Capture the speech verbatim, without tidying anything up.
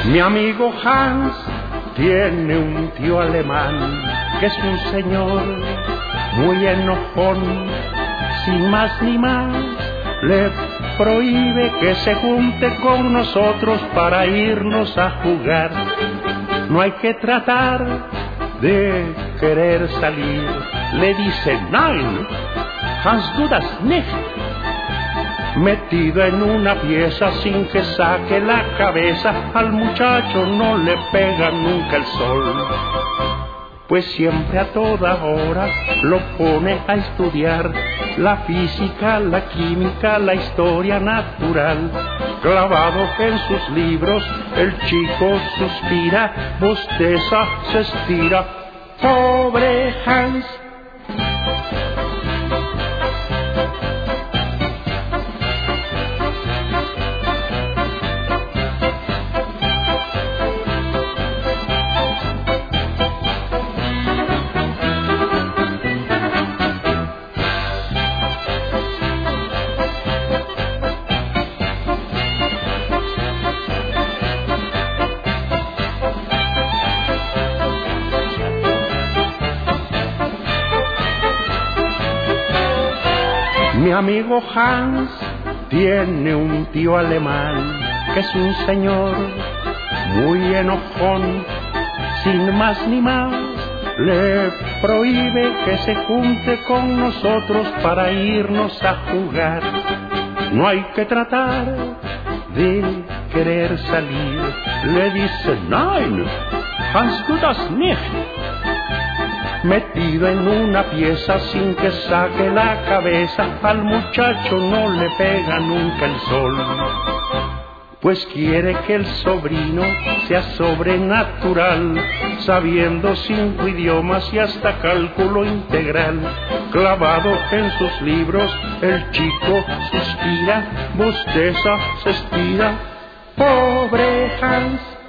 Mi amigo Hans tiene un tío alemán que es un señor muy enojón, sin más ni más le prohíbe que se junte con nosotros para irnos a jugar. No hay que tratar de querer salir, le dice nein, Hans du das nicht. Metido en una pieza sin que saque la cabeza, al muchacho no le pega nunca el sol, pues siempre a toda hora lo pone a estudiar la física, la química, la historia natural. Clavado en sus libros, el chico suspira, bosteza, se estira. ¡Pobre Hans! Mi amigo Hans tiene un tío alemán que es un señor muy enojón, sin más ni más le prohíbe que se junte con nosotros para irnos a jugar. No hay que tratar de querer salir, le dice nein, Hans du das nicht. Metido en una pieza sin que saque la cabeza, al muchacho no le pega nunca el sol, pues quiere que el sobrino sea sobrenatural, sabiendo cinco idiomas y hasta cálculo integral. Clavado en sus libros, el chico suspira, bosteza, se estira. ¡Pobre Hans!